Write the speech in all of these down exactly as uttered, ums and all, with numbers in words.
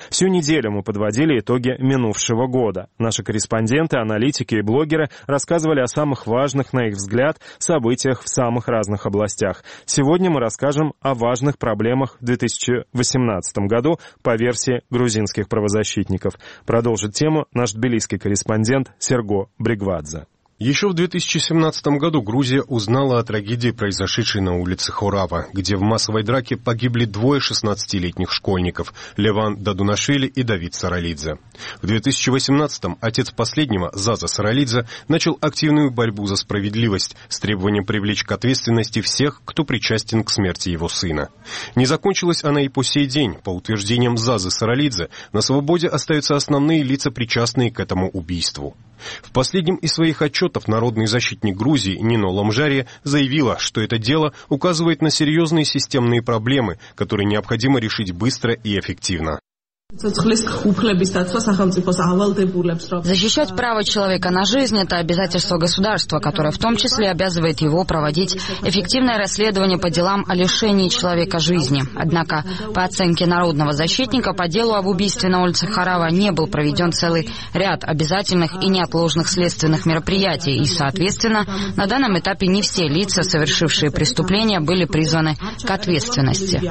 Всю неделю мы подводили итоги минувшего года. Наши корреспонденты, аналитики и блогеры рассказывали о самых важных, на их взгляд, событиях в самых разных областях. Сегодня мы расскажем о важных проблемах в две тысячи восемнадцатом году по версии грузинских правозащитников. Продолжит тему наш тбилисский корреспондент Серго Бригвадзе. Еще в две тысячи семнадцатом году Грузия узнала о трагедии, произошедшей на улице Хорава, где в массовой драке погибли двое шестнадцатилетних школьников – Леван Дадунашвили и Давид Саралидзе. В две тысячи восемнадцатом отец последнего, Заза Саралидзе, начал активную борьбу за справедливость с требованием привлечь к ответственности всех, кто причастен к смерти его сына. Не закончилась она и по сей день. По утверждениям Зазы Саралидзе, на свободе остаются основные лица, причастные к этому убийству. В последнем из своих отчетов народный защитник Грузии Нино Ламжария заявила, что это дело указывает на серьезные системные проблемы, которые необходимо решить быстро и эффективно. Защищать право человека на жизнь – это обязательство государства, которое в том числе обязывает его проводить эффективное расследование по делам о лишении человека жизни. Однако, по оценке народного защитника, по делу об убийстве на улице Хорава не был проведен целый ряд обязательных и неотложных следственных мероприятий, и, соответственно, на данном этапе не все лица, совершившие преступления, были призваны к ответственности.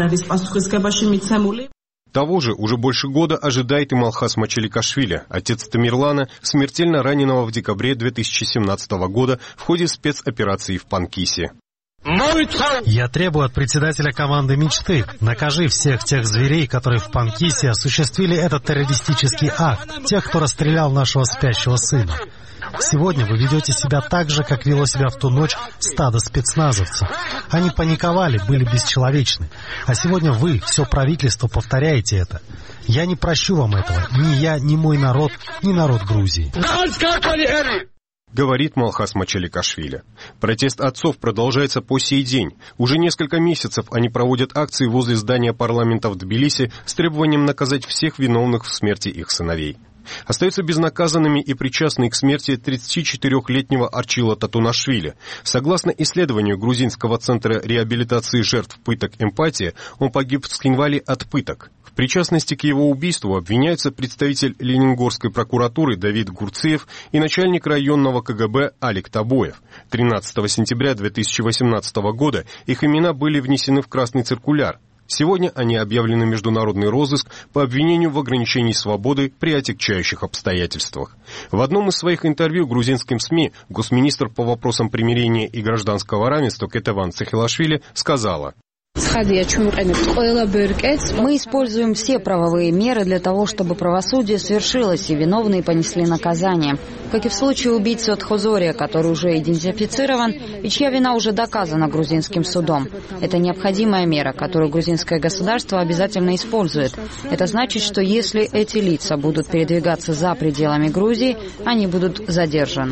Того же уже больше года ожидает и Малхас Мачеликашвили, отец Тамирлана, смертельно раненого в декабре две тысячи семнадцатого года в ходе спецоперации в Панкисе. Я требую от председателя команды «Мечты», накажи всех тех зверей, которые в Панкисе осуществили этот террористический акт, тех, кто расстрелял нашего спящего сына. Сегодня вы ведете себя так же, как вело себя в ту ночь стадо спецназовцев. Они паниковали, были бесчеловечны. А сегодня вы, все правительство, повторяете это. Я не прощу вам этого. Ни я, ни мой народ, ни народ Грузии. Говорит Малхас Мачеликашвили. Протест отцов продолжается по сей день. Уже несколько месяцев они проводят акции возле здания парламента в Тбилиси с требованием наказать всех виновных в смерти их сыновей. Остаются безнаказанными и причастные к смерти тридцатичетырёхлетнего Арчила Татунашвили. Согласно исследованию Грузинского центра реабилитации жертв пыток «Эмпатия», он погиб в Цхинвале от пыток. В причастности к его убийству обвиняются представитель Ленингорской прокуратуры Давид Гурциев и начальник районного ка гэ бэ Алик Табоев. тринадцатого сентября две тысячи восемнадцатого года их имена были внесены в красный циркуляр. Сегодня они объявлены в международный розыск по обвинению в ограничении свободы при отягчающих обстоятельствах. В одном из своих интервью грузинским СМИ госминистр по вопросам примирения и гражданского равенства Кетеван Цехилашвили сказала: Мы используем все правовые меры для того, чтобы правосудие свершилось и виновные понесли наказание. Как и в случае убийцы от Хозория, который уже идентифицирован и чья вина уже доказана грузинским судом. Это необходимая мера, которую грузинское государство обязательно использует. Это значит, что если эти лица будут передвигаться за пределами Грузии, они будут задержаны.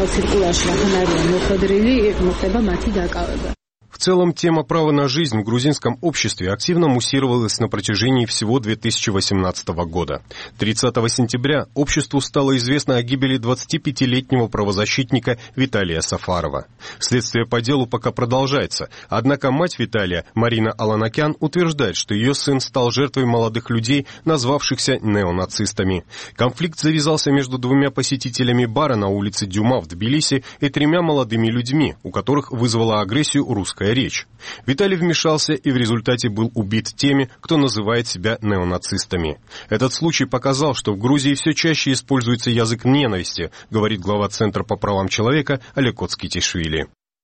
В целом, тема права на жизнь в грузинском обществе активно муссировалась на протяжении всего две тысячи восемнадцатого года. тридцатого сентября обществу стало известно о гибели двадцатипятилетнего правозащитника Виталия Сафарова. Следствие по делу пока продолжается, однако мать Виталия, Марина Аланакян, утверждает, что ее сын стал жертвой молодых людей, назвавшихся неонацистами. Конфликт завязался между двумя посетителями бара на улице Дюма в Тбилиси и тремя молодыми людьми, у которых вызвала агрессию русская речь. Виталий вмешался и в результате был убит теми, кто называет себя неонацистами. Этот случай показал, что в Грузии все чаще используется язык ненависти, говорит глава Центра по правам человека Алекот Скитишвили.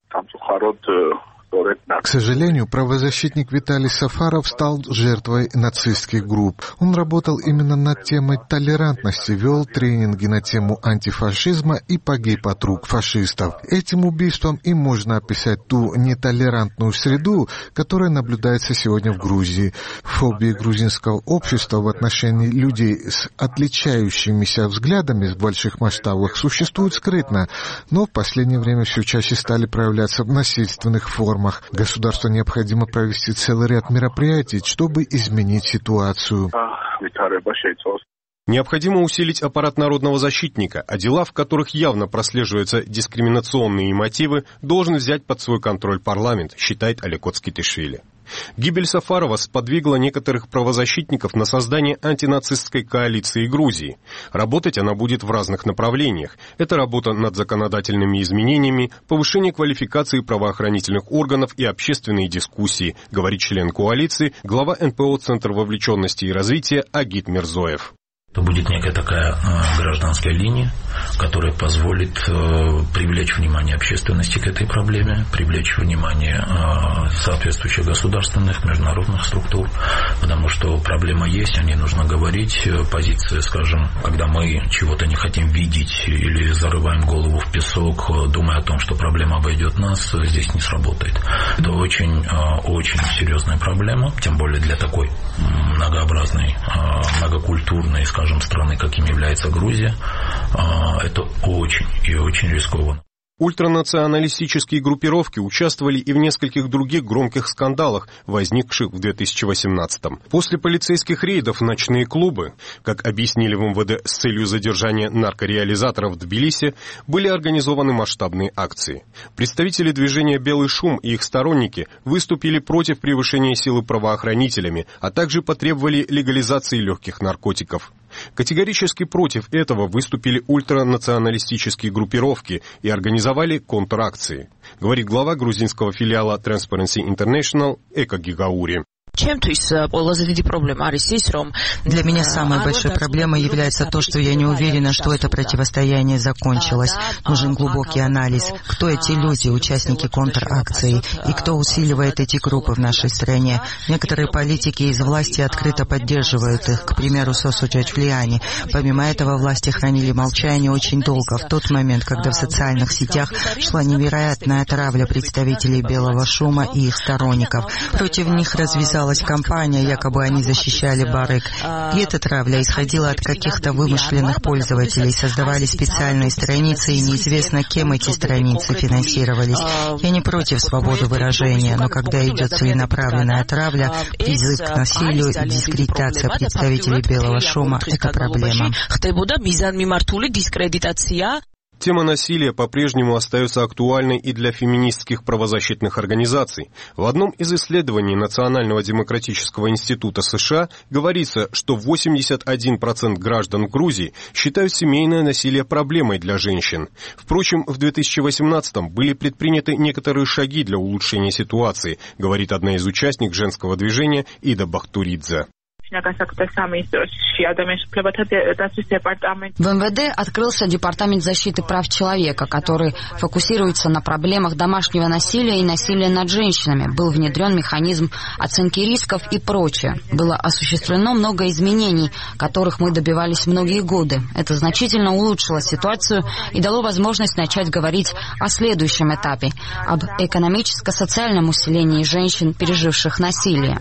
К сожалению, правозащитник Виталий Сафаров стал жертвой нацистских групп. Он работал именно над темой толерантности, вел тренинги на тему антифашизма и погиб от рук фашистов. Этим убийством и можно описать ту нетолерантную среду, которая наблюдается сегодня в Грузии. Фобия грузинского общества в отношении людей с отличающимися взглядами в больших масштабах существует скрытно, но в последнее время все чаще стали проявляться в насильственных формах. Государству необходимо провести целый ряд мероприятий, чтобы изменить ситуацию. Необходимо усилить аппарат народного защитника, а дела, в которых явно прослеживаются дискриминационные мотивы, должен взять под свой контроль парламент, считает Алекот Скитишвили. Гибель Сафарова сподвигла некоторых правозащитников на создание антинацистской коалиции Грузии. Работать она будет в разных направлениях. Это работа над законодательными изменениями, повышение квалификации правоохранительных органов и общественные дискуссии, говорит член коалиции, глава эн пэ о Центр вовлеченности и развития Агит Мирзоев. Это будет некая такая э, гражданская линия, которая позволит э, привлечь внимание общественности к этой проблеме, привлечь внимание э, соответствующих государственных, международных структур, потому что проблема есть, о ней нужно говорить. Позиция, скажем, когда мы чего-то не хотим видеть или зарываем голову в песок, думая о том, что проблема обойдет нас, здесь не сработает. Это очень, э, очень серьезная проблема, тем более для такой многообразной, э, многокультурной, скажем, страны, каким является Грузия, это очень и очень рискованно. Ультранационалистические группировки участвовали и в нескольких других громких скандалах, возникших в две тысячи восемнадцатом. После полицейских рейдов в ночные клубы, как объяснили в эм вэ дэ с целью задержания наркореализаторов в Тбилиси, были организованы масштабные акции. Представители движения «Белый шум» и их сторонники выступили против превышения силы правоохранителями, а также потребовали легализации легких наркотиков. Категорически против этого выступили ультранационалистические группировки и организовали контракции, говорит глава грузинского филиала Transparency International Эко Гигаури. Для меня самой большой проблемой является то, что я не уверена, что это противостояние закончилось. Нужен глубокий анализ, кто эти люди, участники контракции, и кто усиливает эти группы в нашей стране. Некоторые политики из власти открыто поддерживают их, к примеру, Сосу Джаджлиани. Помимо этого, власти хранили молчание очень долго, в тот момент, когда в социальных сетях шла невероятная травля представителей Белого шума и их сторонников. Против них развязалась компания, якобы они защищали Барык. И эта травля исходила от каких-то вымышленных пользователей. Создавали специальные страницы, и неизвестно, кем эти страницы финансировались. Я не против свободы выражения, но когда идет целенаправленная травля, призыв к насилию и дискредитация представителей Белого шума — это проблема. Тема насилия по-прежнему остается актуальной и для феминистских правозащитных организаций. В одном из исследований Национального демократического института США говорится, что восемьдесят один процент граждан Грузии считают семейное насилие проблемой для женщин. Впрочем, в две тысячи восемнадцатом были предприняты некоторые шаги для улучшения ситуации, говорит одна из участников женского движения Ида Бахтуридзе. В эм вэ дэ открылся Департамент защиты прав человека, который фокусируется на проблемах домашнего насилия и насилия над женщинами. Был внедрен механизм оценки рисков и прочее. Было осуществлено много изменений, которых мы добивались многие годы. Это значительно улучшило ситуацию и дало возможность начать говорить о следующем этапе, об экономическо-социальном усилении женщин, переживших насилие.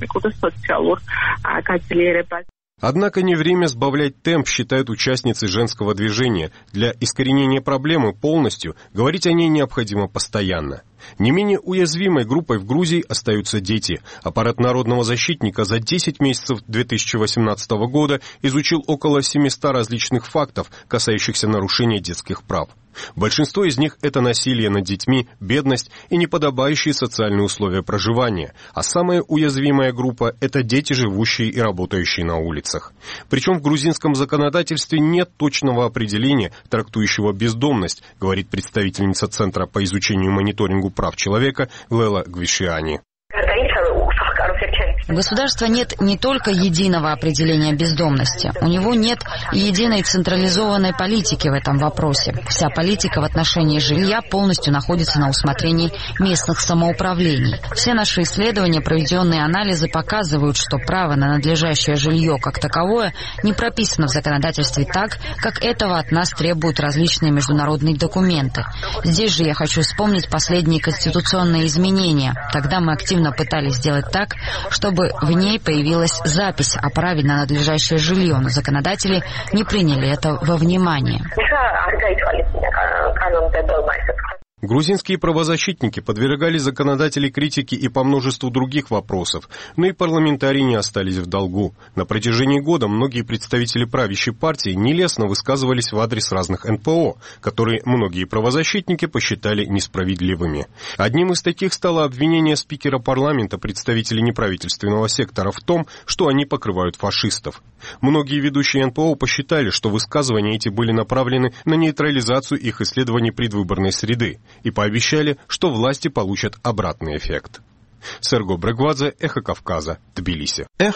Однако не время сбавлять темп, считают участницы женского движения. Для искоренения проблемы полностью говорить о ней необходимо постоянно. Не менее уязвимой группой в Грузии остаются дети. Аппарат народного защитника за десять месяцев две тысячи восемнадцатого года изучил около семисот различных фактов, касающихся нарушения детских прав. Большинство из них – это насилие над детьми, бедность и неподобающие социальные условия проживания. А самая уязвимая группа – это дети, живущие и работающие на улицах. Причем в грузинском законодательстве нет точного определения, трактующего бездомность, говорит представительница Центра по изучению и мониторингу прав человека Лейла Гвишиани. У государства нет не только единого определения бездомности, у него нет и единой централизованной политики в этом вопросе. Вся политика в отношении жилья полностью находится на усмотрении местных самоуправлений. Все наши исследования, проведенные анализы показывают, что право на надлежащее жилье как таковое не прописано в законодательстве так, как этого от нас требуют различные международные документы. Здесь же я хочу вспомнить последние конституционные изменения. Тогда мы активно пытались сделать так, чтобы в ней появилась запись о праве на надлежащее жилье, но законодатели не приняли это во внимание. Грузинские правозащитники подвергали законодателей критике и по множеству других вопросов, но и парламентарии не остались в долгу. На протяжении года многие представители правящей партии нелестно высказывались в адрес разных эн пэ о, которые многие правозащитники посчитали несправедливыми. Одним из таких стало обвинение спикера парламента представителей неправительственного сектора в том, что они покрывают фашистов. Многие ведущие эн пэ о посчитали, что высказывания эти были направлены на нейтрализацию их исследований предвыборной среды, и пообещали, что власти получат обратный эффект. Серго Брегвадзе, Эхо Кавказа, Тбилиси.